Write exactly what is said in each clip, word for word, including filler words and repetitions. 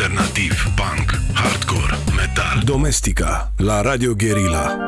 alternativ, punk, hardcore, metal. Domestica la Radio Guerilla.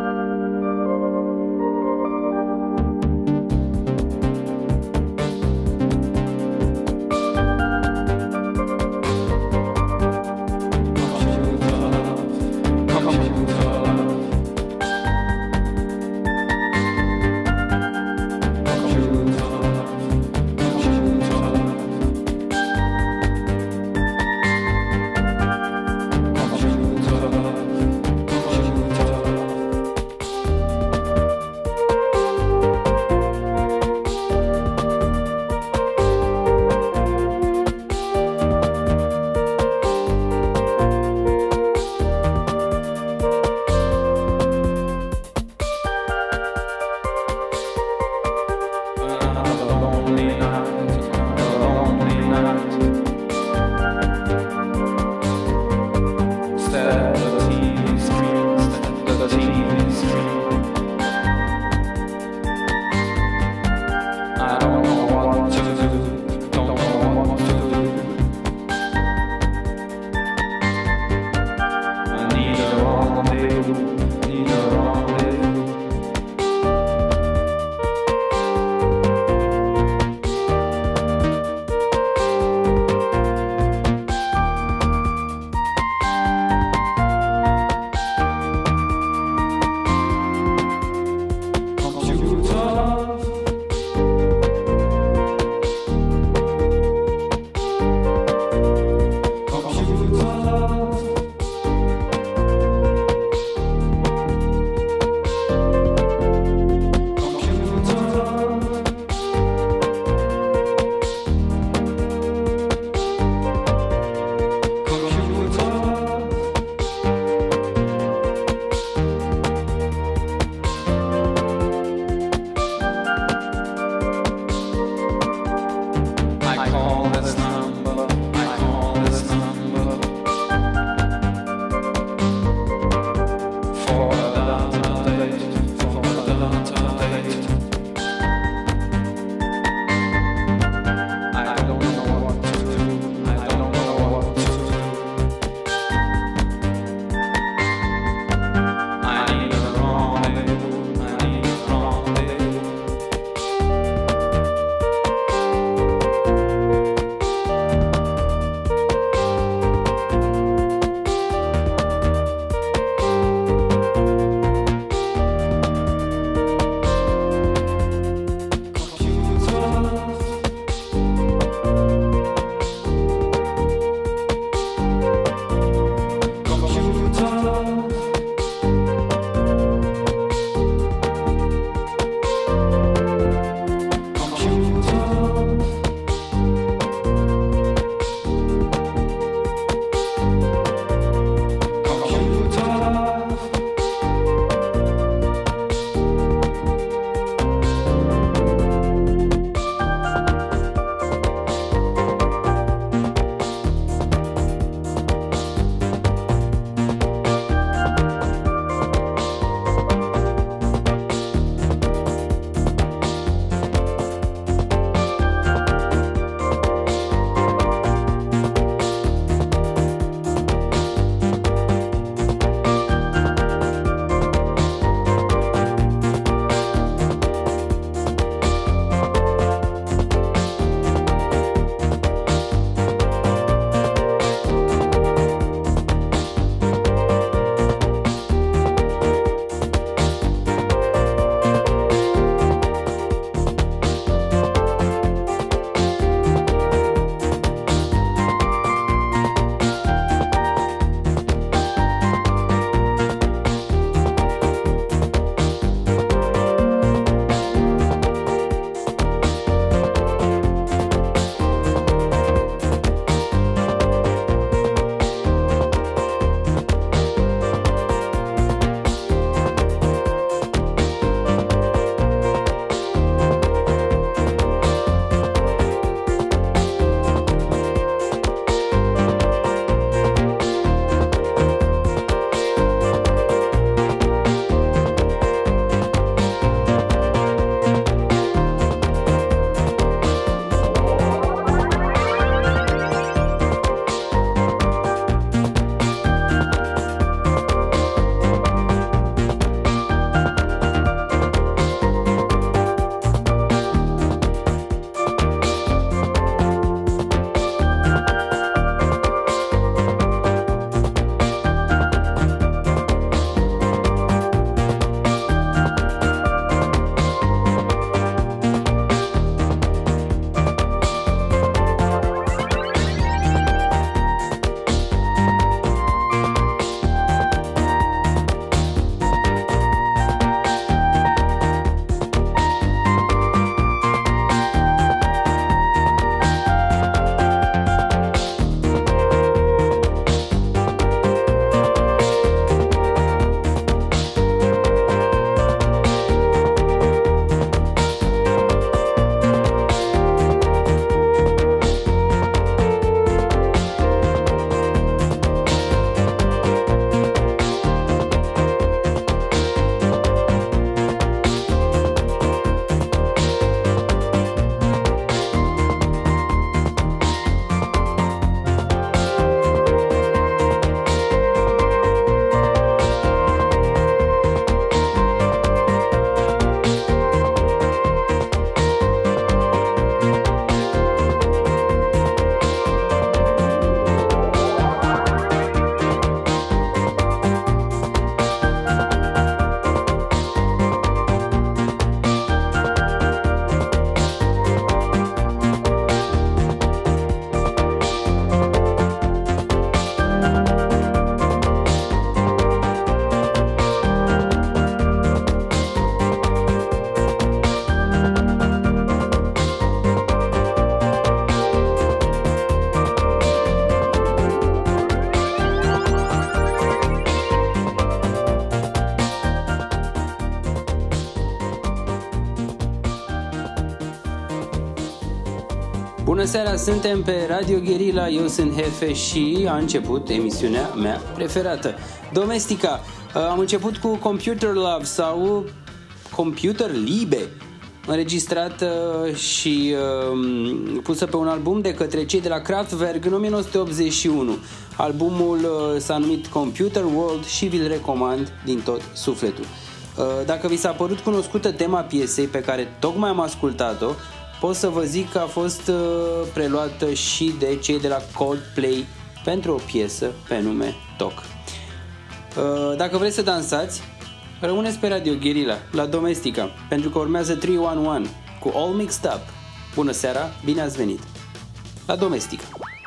Bună seara, suntem pe Radio Guerilla, eu sunt Hefe și a început emisiunea mea preferată, Domestica. Am început cu Computer Love sau Computer Liebe, înregistrată și uh, pusă pe un album de către cei de la Kraftwerk în nouăsprezece optzeci și unu. Albumul uh, s-a numit Computer World și vi-l recomand din tot sufletul. Uh, dacă vi s-a părut cunoscută tema piesei pe care tocmai am ascultat-o, pot să vă zic că a fost uh, preluată și de cei de la Coldplay pentru o piesă pe nume Talk. Uh, dacă vreți să dansați, rămâneți pe Radio Guerilla, la Domestica, pentru că urmează trei unu unu cu All Mixed Up. Bună seara, bine ați venit la Domestica.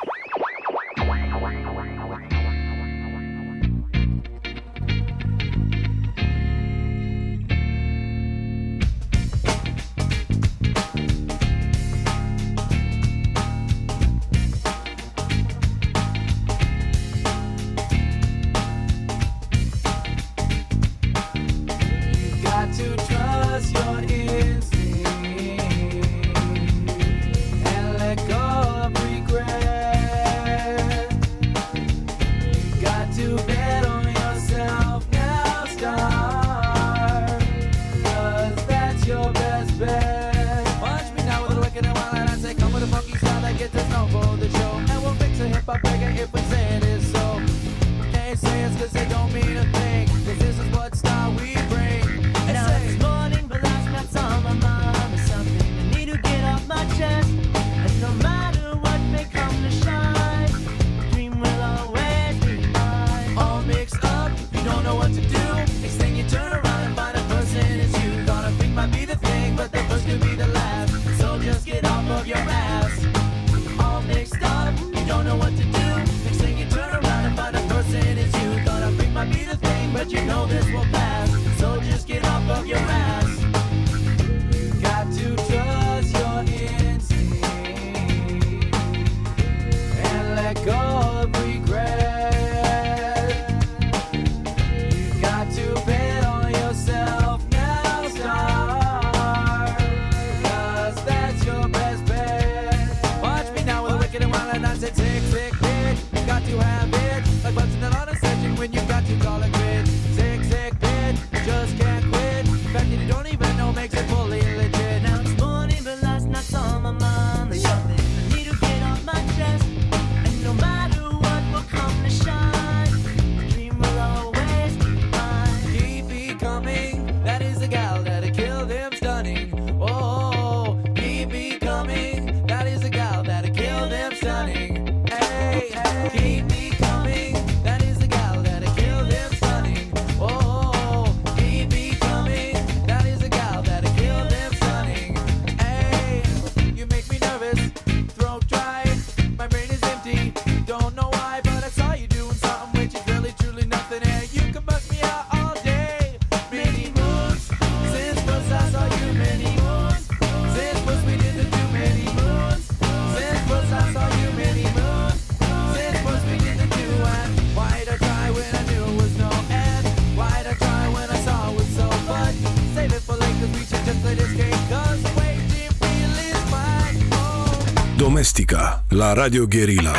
Domestica la Radio Guerilla.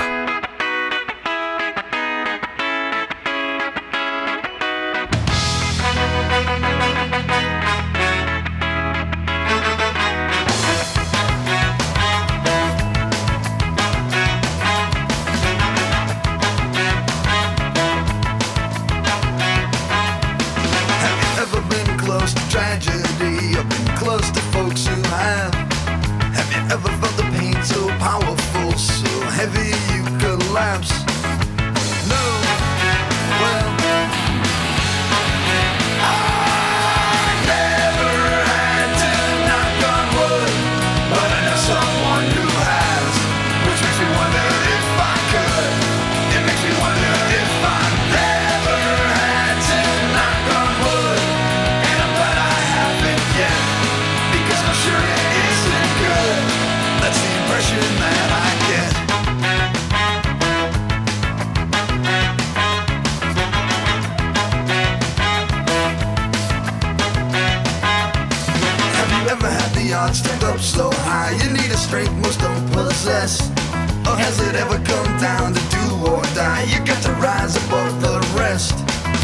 Stand up so high, you need a strength most don't possess. possess? Or has it ever come down to do or die? You got to rise above the rest.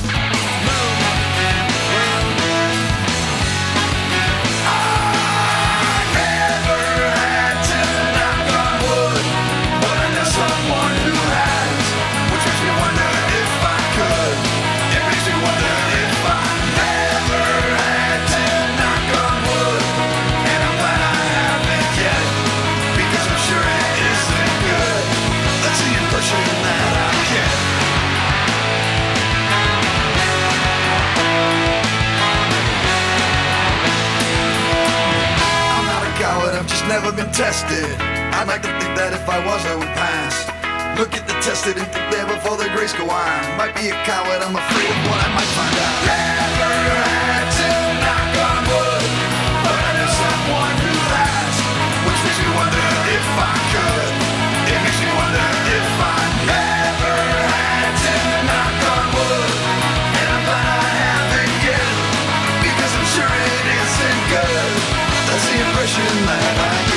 Never been tested. I'd like to think that if I was, I would pass. Look at the tested and think there before the grace go on. Might be a coward, I'm afraid of what I might find out. Never had to knock on wood, but I know someone who has, which makes me wonder if I could. It makes me wonder if I never had to knock on wood, and I'm glad I haven't yet, because I'm sure it isn't good. That's the impression that I get.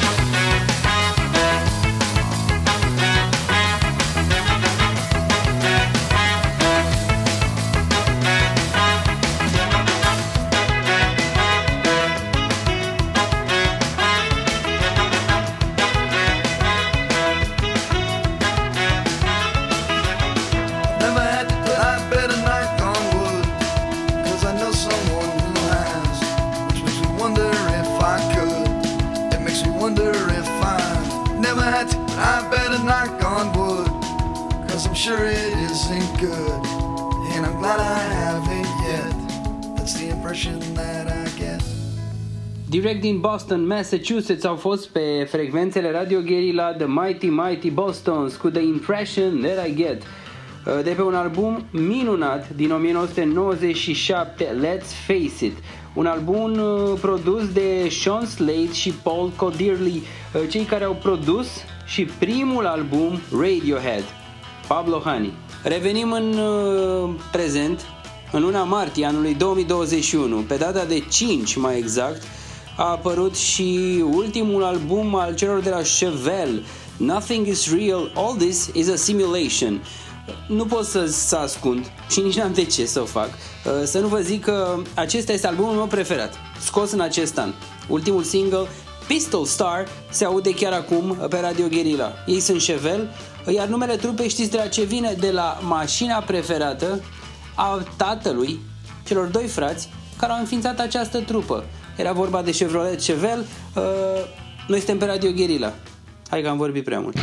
Never had to, but I better knock on wood, 'cause I know someone who has, which makes me wonder if I could. It makes me wonder if I never had to, but I better knock on wood, 'cause I'm sure it isn't good, and I'm glad I haven't yet. That's the impression that I get. Direct din Boston, Massachusetts au fost pe frecvențele Radio Guerilla The Mighty Mighty Bostons cu The Impression That I Get, de pe un album minunat din nouăsprezece nouăzeci și șapte, Let's Face It, un album produs de Sean Slade și Paul Codirley, cei care au produs și primul album Radiohead, Pablo Honey. Revenim în prezent, în luna martie anului două mii douăzeci și unu, pe data de cinci mai exact, a apărut și ultimul album al celor de la Chevelle, Nothing is Real, All This is a Simulation. Nu pot să, să ascund și nici n-am de ce să o fac, să nu vă zic că acesta este albumul meu preferat, scos în acest an. Ultimul single, Pistol Star, se aude chiar acum pe Radio Guerilla. Ei sunt Chevelle, iar numele trupei știți de la ce vine? De la mașina preferată a tatălui celor doi frați care au înființat această trupă. Era vorba de Chevrolet Chevelle. Noi suntem pe Radio Guerilla. Hai că am vorbit prea mult.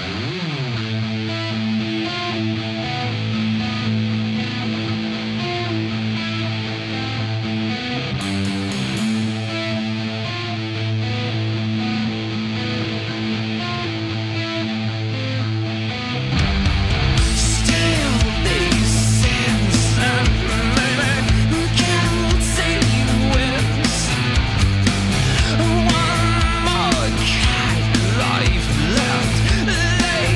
One more cat life left.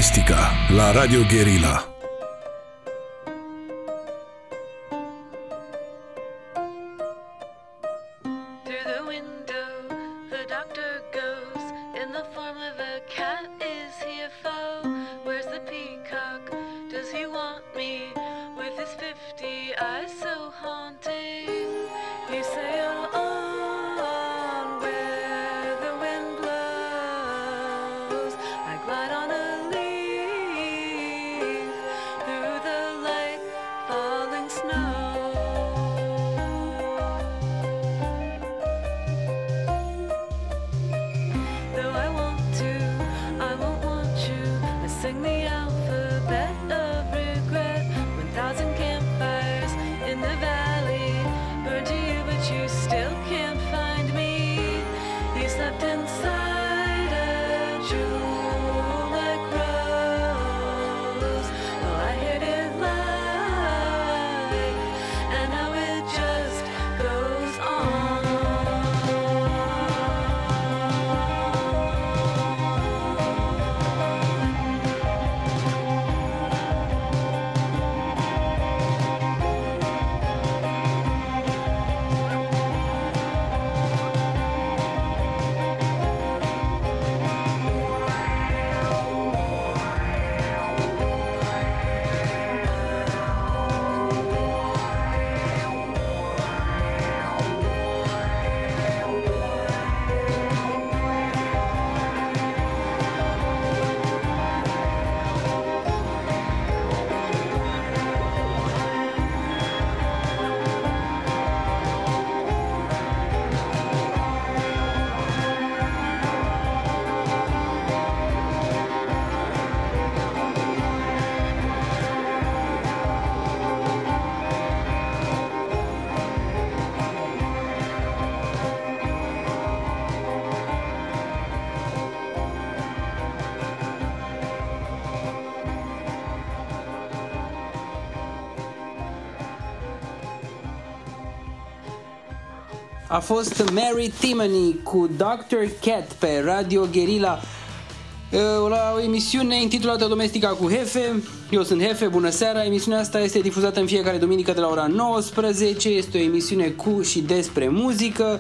Domestica la Radio Guerilla. A fost Mary Timony cu doctor Cat pe Radio Guerilla, la o emisiune intitulată Domestica cu Hefe. Eu sunt Hefe, bună seara. Emisiunea asta este difuzată în fiecare duminică de la ora nouăsprezece. Este o emisiune cu și despre muzică.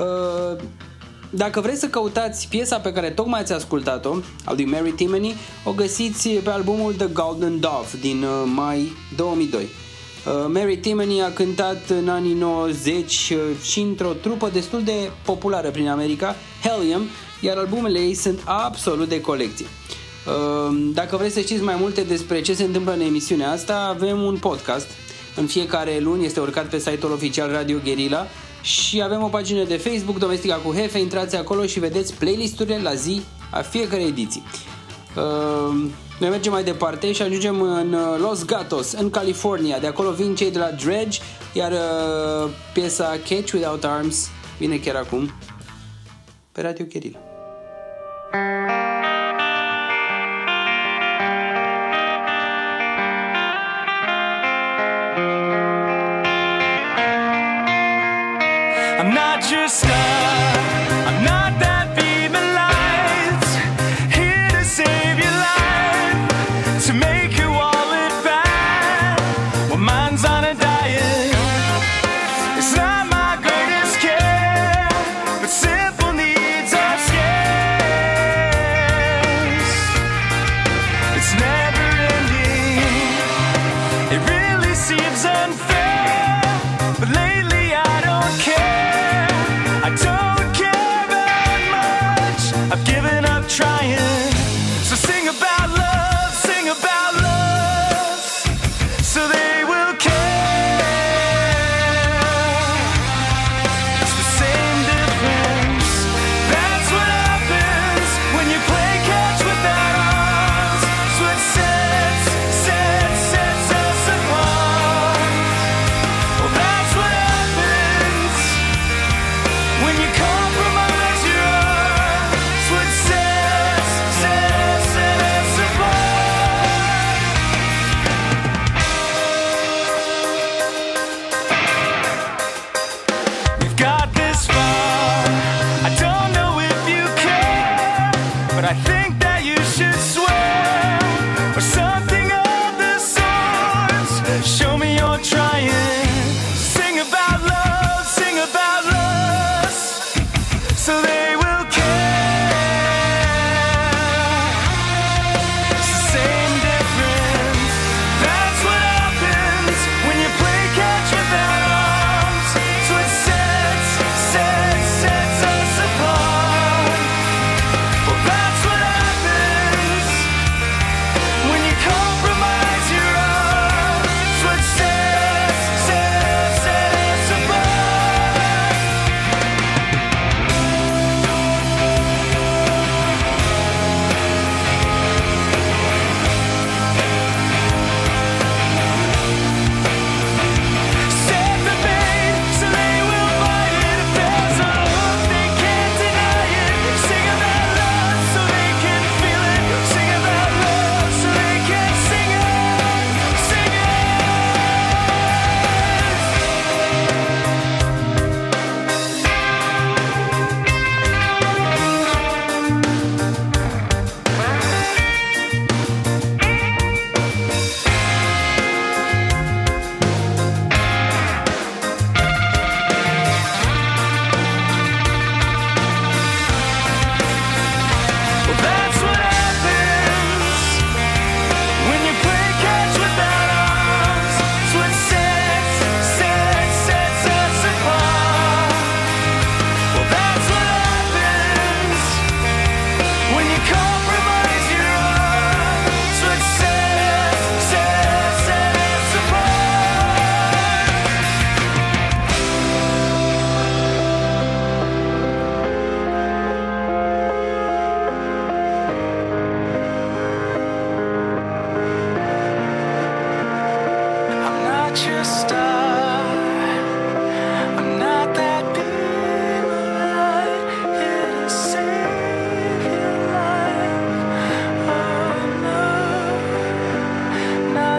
Dacă vreți să căutați piesa pe care tocmai ați ascultat-o, al lui Mary Timony, o găsiți pe albumul The Golden Dove din mai două mii doi. Mary Timony a cântat în anii nouăzeci și într-o trupă destul de populară prin America, Helium, iar albumele ei sunt absolut de colecție. Dacă vreți să știți mai multe despre ce se întâmplă în emisiunea asta, avem un podcast. În fiecare luni este urcat pe site-ul oficial Radio Guerilla și avem o pagină de Facebook, Domestica cu Hefe. Intrați acolo și vedeți playlisturile la zi a fiecare ediție. Noi mergem mai departe și ajungem în Los Gatos, în California. De acolo vin cei de la Dredge, iar uh, piesa Catch Without Arms vine chiar acum pe Radio Guerilla. I'm not your star, I'm not that beam of light, here to save your life, to make your wallet fat. Well, mine's on a diet. It's not my greatest care, but simple needs are scarce. It's never ending. It really seems unfair, but lately I don't care. I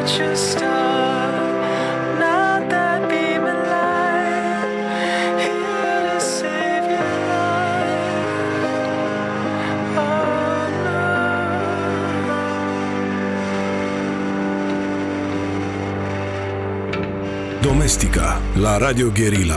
not your star, not that beaming light, here to save your life. Oh no. Domestica la Radio Guerilla.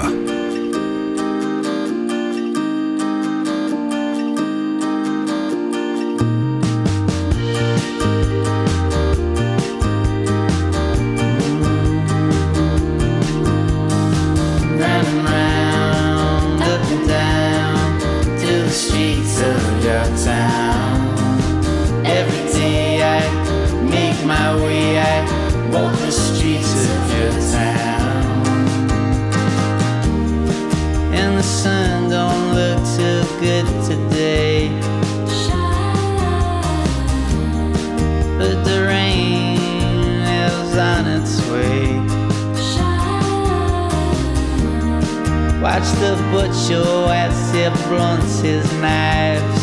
Watch the butcher as he blunts his knives.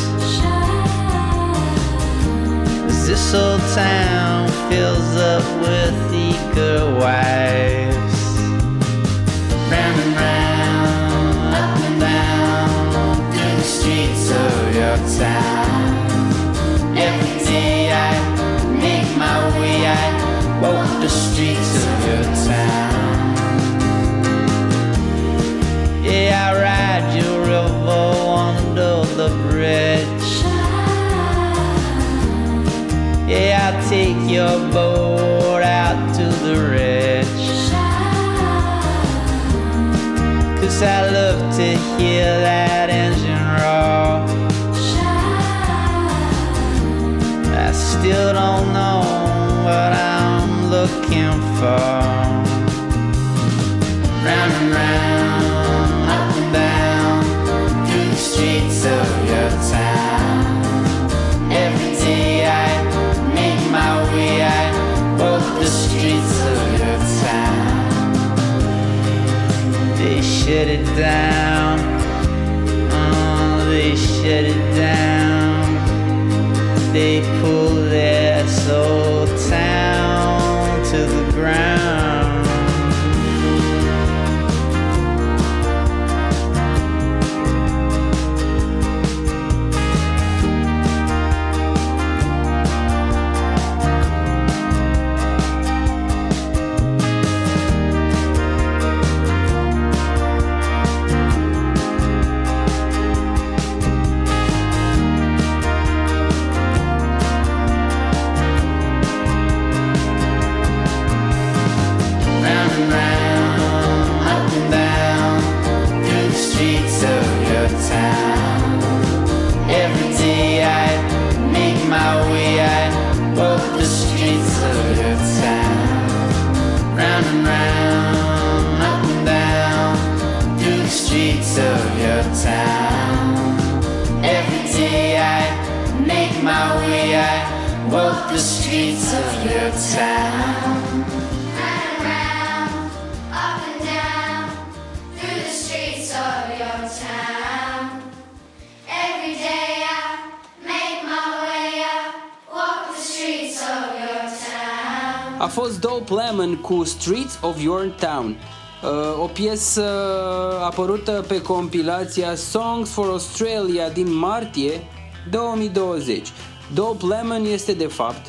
As this old town fills up with eager wives. Round and round, up and down, through the streets of your town. Every day I make my way, I walk the streets of your town. Yeah, I ride your river under the bridge. Yeah, I take your boat out to the ridge. 'Cause I love to hear that engine roar. I still don't know what I'm looking for. Round and round, up and down, through the streets of your town. Every day I make my way, I walk the streets of your town. They shut it down, oh, they shut it down. They pull this old town to the ground. A fost Dope Lemon cu Streets of Your Town, o piesă apărută pe compilația Songs for Australia din martie două mii douăzeci. Dope Lemon este de fapt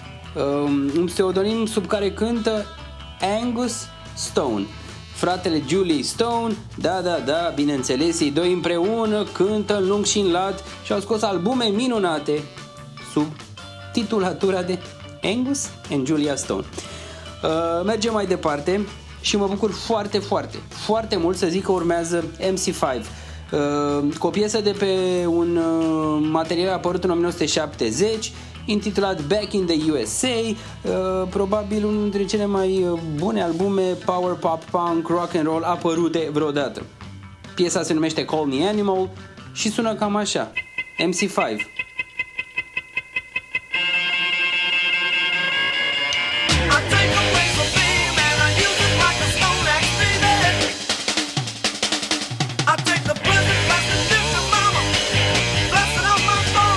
un pseudonim sub care cântă Angus Stone, fratele Julie Stone. Da, da, da, bineînțeles, ei doi împreună cântă în lung și în lat și au scos albume minunate sub titulatura de Angus and Julia Stone. Uh, mergem mai departe și mă bucur foarte, foarte, foarte mult să zic că urmează M C cinci, uh, cu o piesă de pe un uh, material apărut în o mie nouă sute șaptezeci, intitulat Back in the U S A, uh, probabil unul dintre cele mai bune albume power pop, punk, rock and roll apărute vreodată. Piesa se numește Call Me Animal și sună cam așa: M C cinci.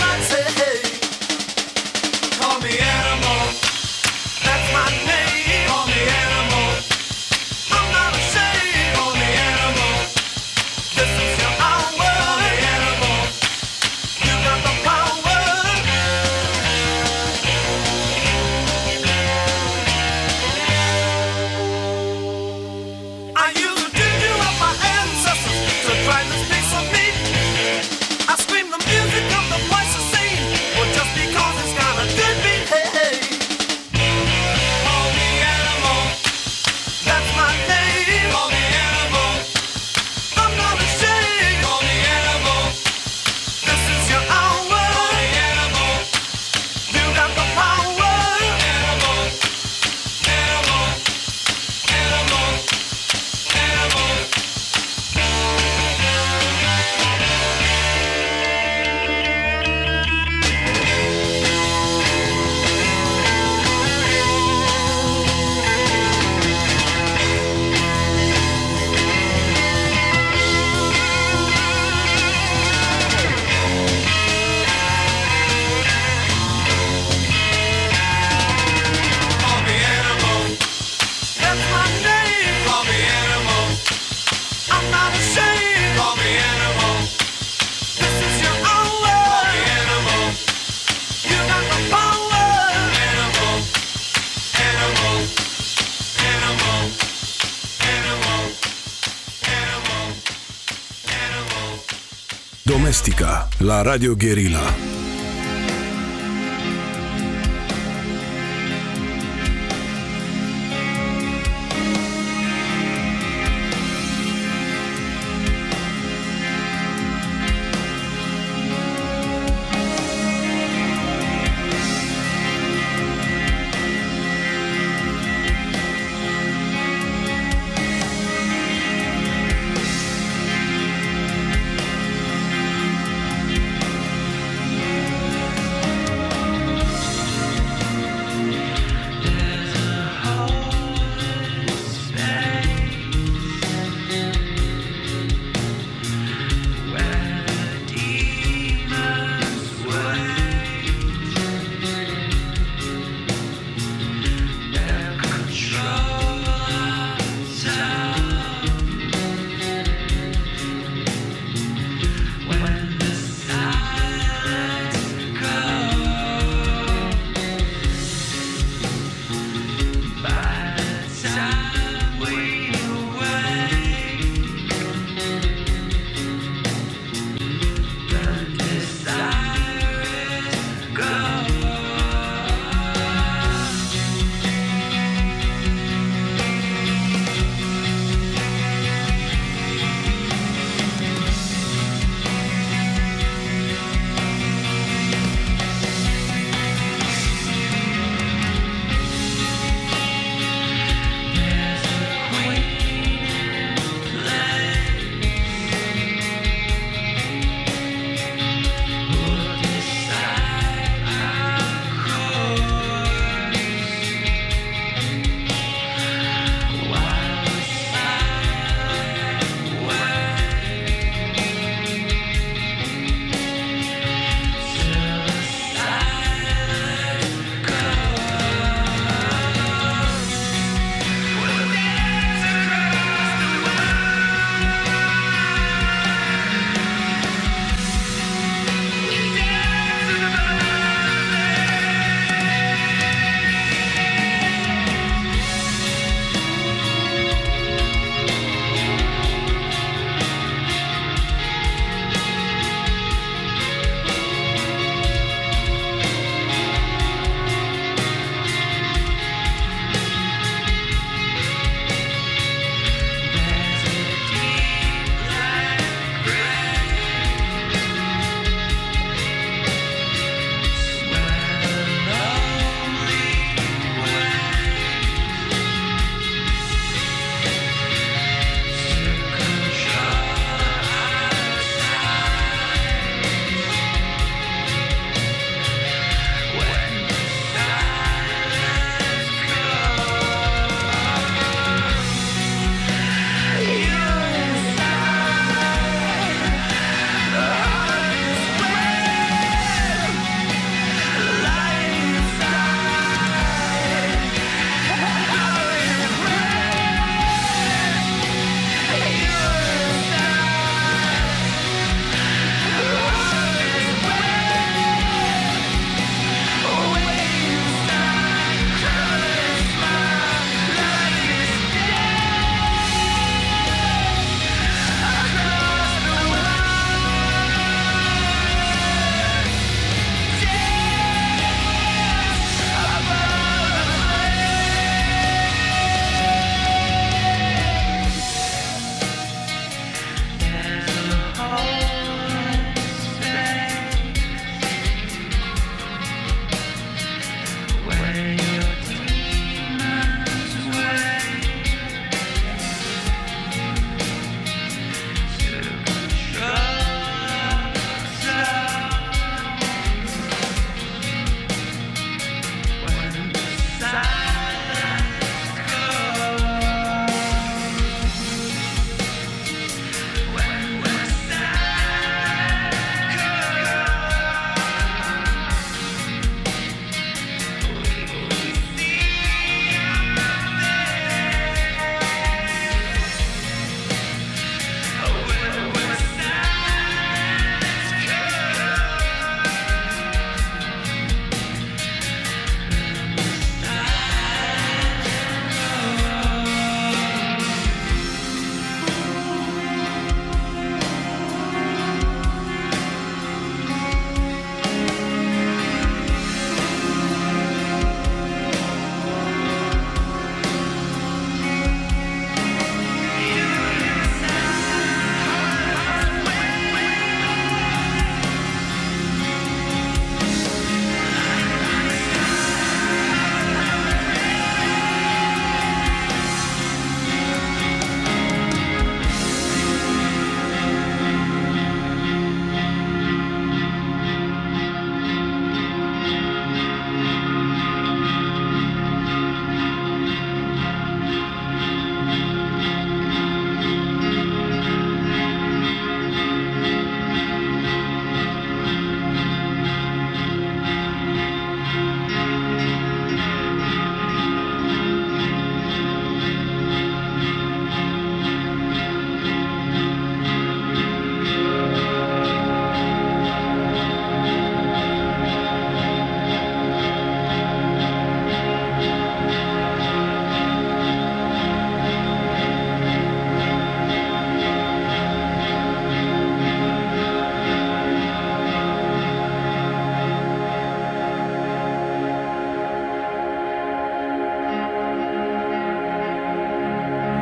Call me animal, that's my name. Domestica la Radio Guerilla.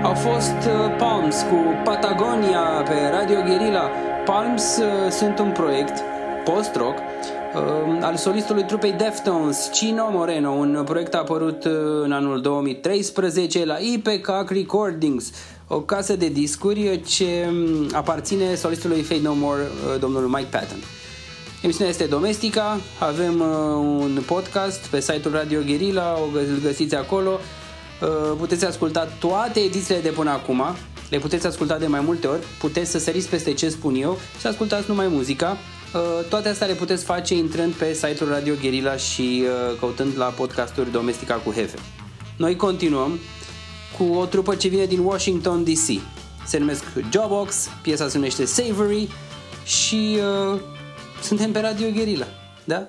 Au fost uh, Palms cu Patagonia pe Radio Guerilla. Palms uh, sunt un proiect post-rock uh, al solistului trupei Deftones, Chino Moreno, un proiect apărut uh, în anul două mii treisprezece la Ipecac Recordings, o casă de discuri ce um, aparține solistului Fate No More, uh, domnul Mike Patton. Emisiunea este Domestica, avem uh, un podcast pe site-ul Radio Guerilla, îl găsiți acolo. Uh, puteți asculta toate edițiile de până acum, le puteți asculta de mai multe ori, puteți să săriți peste ce spun eu și ascultați numai muzica. Uh, toate astea le puteți face intrând pe site-ul Radio Guerilla și uh, căutând la podcasturi Domestica cu Hefe. Noi continuăm cu o trupă ce vine din Washington D C. Se numesc Jawbox, piesa se numește Savory și uh, suntem pe Radio Guerilla, da?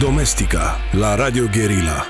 Domestica la Radio Guerilla.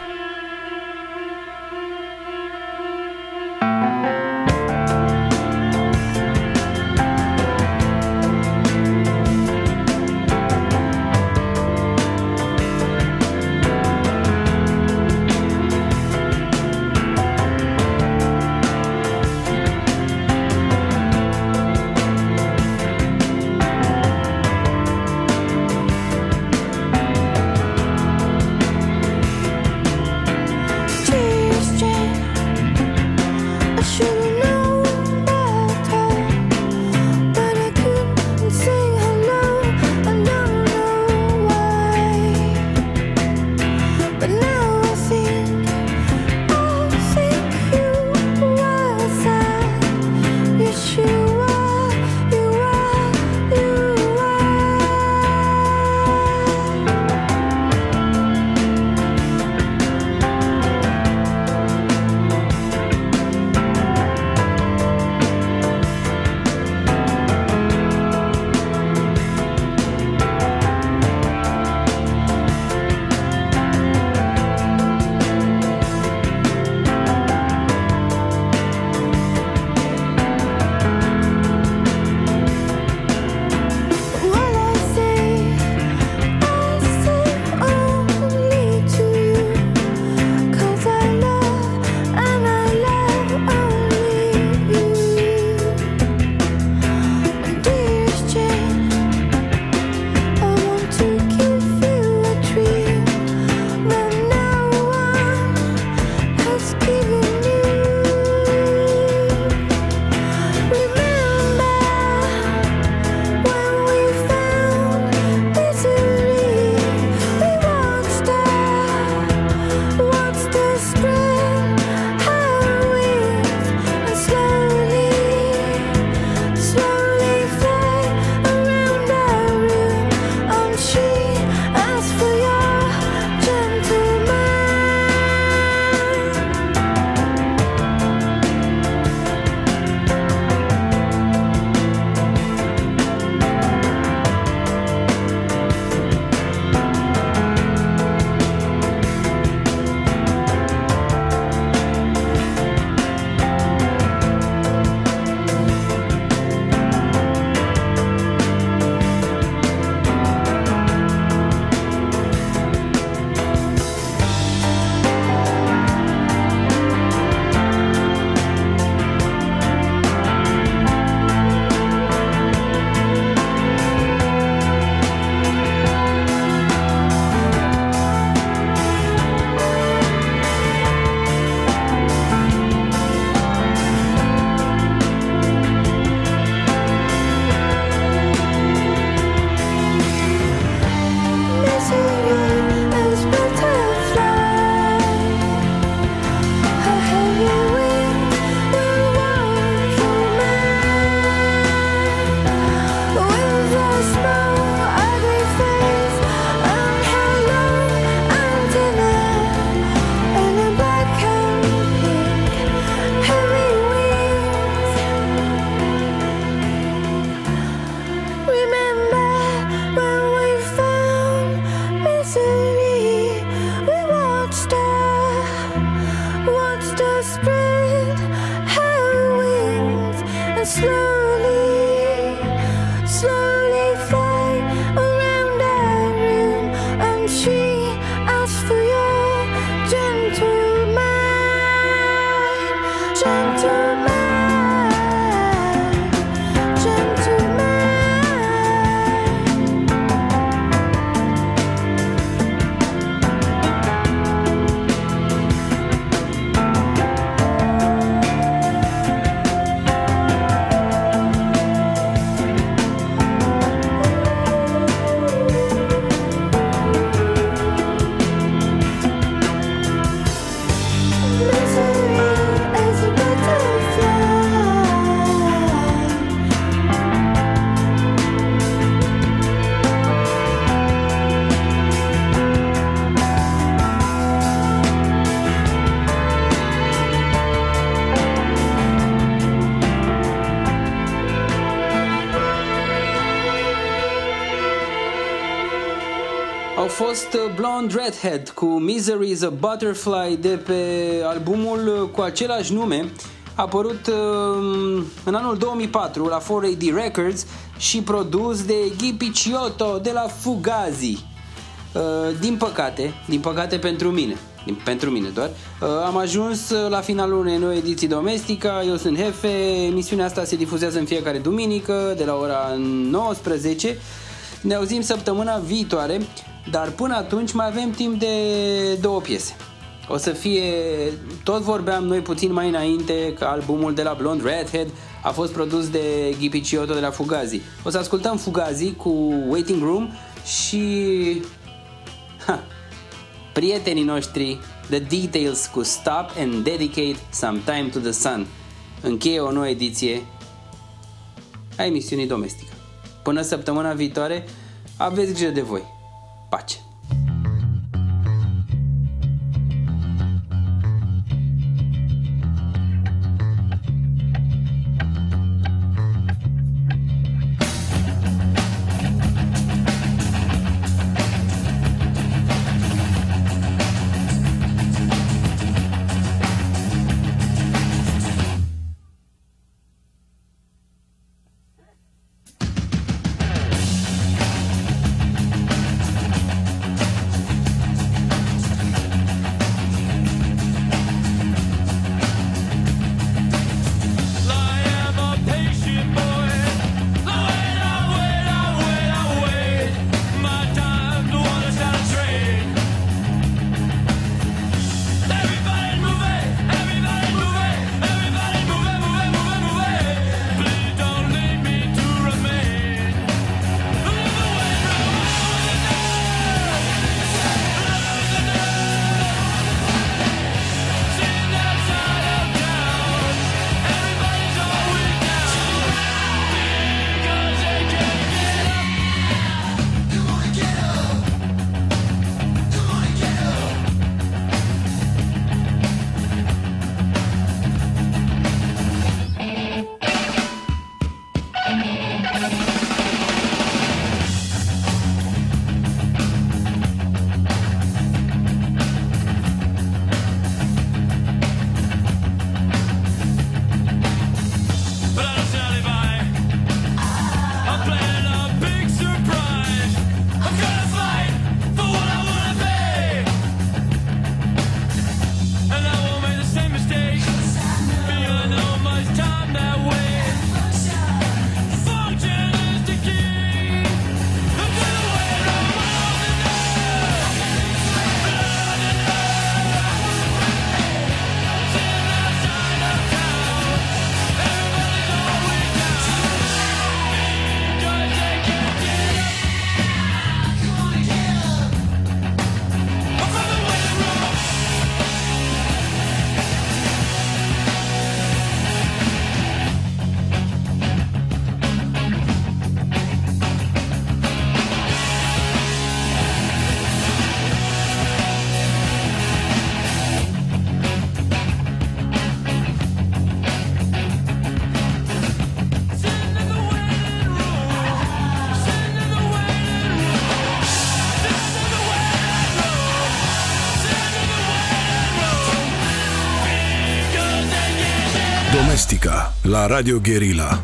Au fost Blonde Redhead cu Misery is a Butterfly de pe albumul cu același nume, apărut în anul două mii patru la patru A D Records și produs de Guy Picciotto de la Fugazi. Din păcate, din păcate pentru mine, pentru mine doar, am ajuns la finalul unei noi ediții Domestica. Eu sunt Hefe, emisiunea asta se difuzează în fiecare duminică de la ora nouăsprezece. Ne auzim săptămâna viitoare, dar până atunci mai avem timp de două piese. O să fie, tot vorbeam noi puțin mai înainte că albumul de la Blonde Redhead a fost produs de Guy Picciotto de la Fugazi. O să ascultăm Fugazi cu Waiting Room și ha, prietenii noștri The Details cu Stop and Dedicate Some Time to the Sun. Încheie o nouă ediție a emisiunii Domestica. Până săptămâna viitoare, aveți grijă de voi. Pace! Domestica la Radio Guerilla.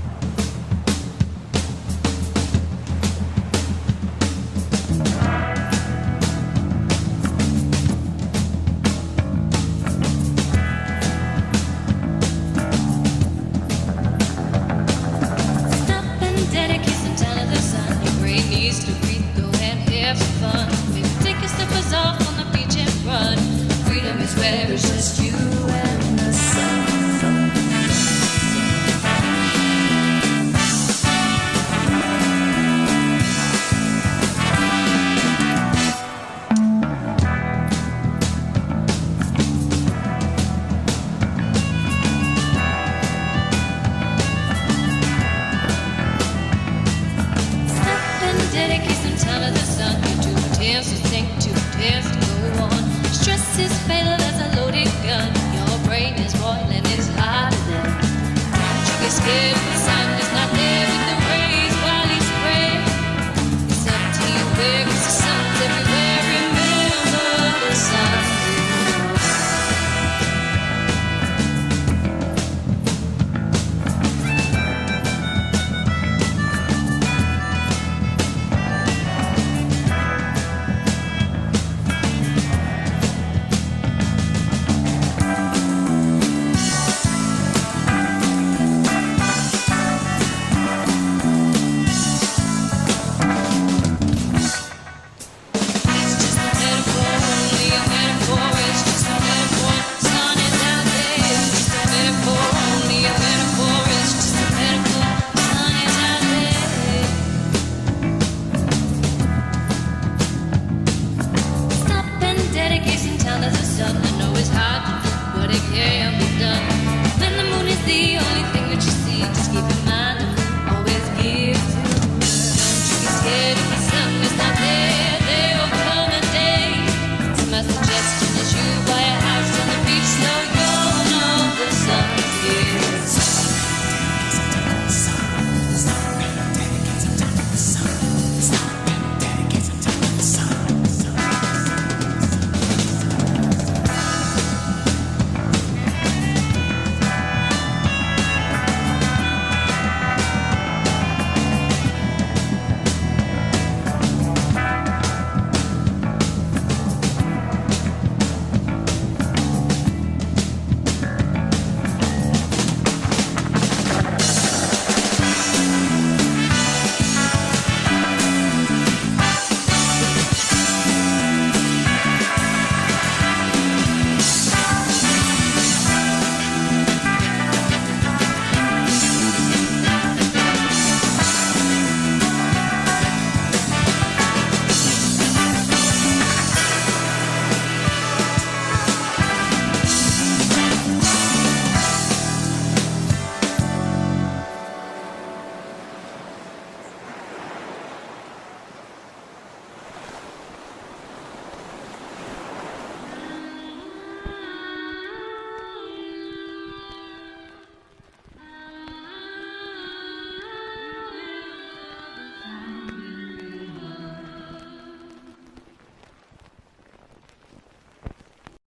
Sun is not there with the rays while he spread. It's up to you where it's